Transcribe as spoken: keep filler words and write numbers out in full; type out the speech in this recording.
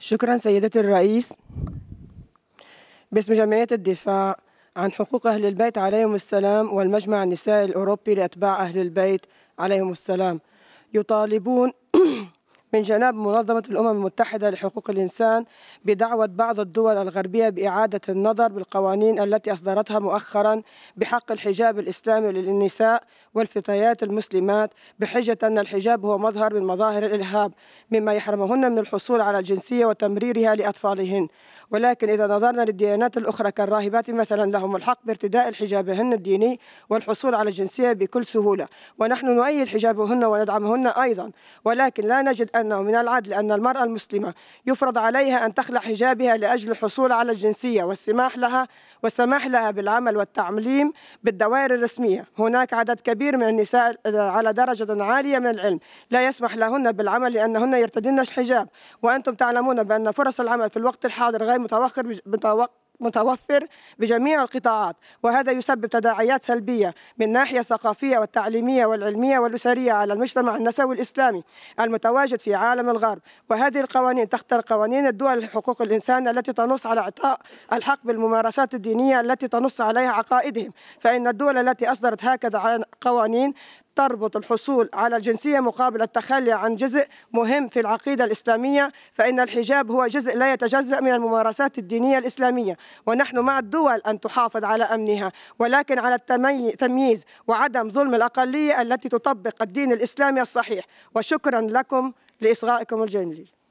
شكرا سيدتي الرئيس. باسم جمعية الدفاع عن حقوق أهل البيت عليهم السلام والمجمع النسائي الأوروبي لأتباع أهل البيت عليهم السلام يطالبون من جناب منظمة الأمم المتحدة لحقوق الإنسان بدعوة بعض الدول الغربية بإعادة النظر بالقوانين التي أصدرتها مؤخرا بحق الحجاب الإسلامي للنساء والفتيات المسلمات، بحجة أن الحجاب هو مظهر من مظاهر الإرهاب مما يحرمهن من الحصول على الجنسية وتمريرها لأطفالهن. ولكن إذا نظرنا للديانات الأخرى كالراهبات مثلا، لهم الحق بارتداء حجابهن الديني والحصول على الجنسية بكل سهولة، ونحن نؤيد حجابهن وندعمهن أيضا، ولكن لا نجد أنه من العدل أن المرأة المسلمة يفرض عليها أن تخلع حجابها لأجل الحصول على الجنسية والسماح لها والسماح لها بالعمل والتعليم بالدوائر الرسمية. هناك عدد كبير من النساء على درجة عالية من العلم لا يسمح لهن بالعمل لأنهن يرتدين الحجاب، وأنتم تعلمون بأن فرص العمل في الوقت الحاضر غير متوفر متوفر بجميع القطاعات، وهذا يسبب تداعيات سلبية من الناحية الثقافية والتعليمية والعلمية والأسرية على المجتمع النسوي الإسلامي المتواجد في عالم الغرب. وهذه القوانين تختل قوانين الدول لحقوق الإنسان التي تنص على إعطاء الحق بالممارسات الدينية التي تنص عليها عقائدهم، فإن الدول التي أصدرت هكذا قوانين تربط الحصول على الجنسية مقابل التخلي عن جزء مهم في العقيدة الإسلامية، فإن الحجاب هو جزء لا يتجزأ من الممارسات الدينية الإسلامية، ونحن مع الدول أن تحافظ على أمنها، ولكن على التمييز وعدم ظلم الأقلية التي تطبق الدين الإسلامي الصحيح. وشكرا لكم لإصغائكم الجميل.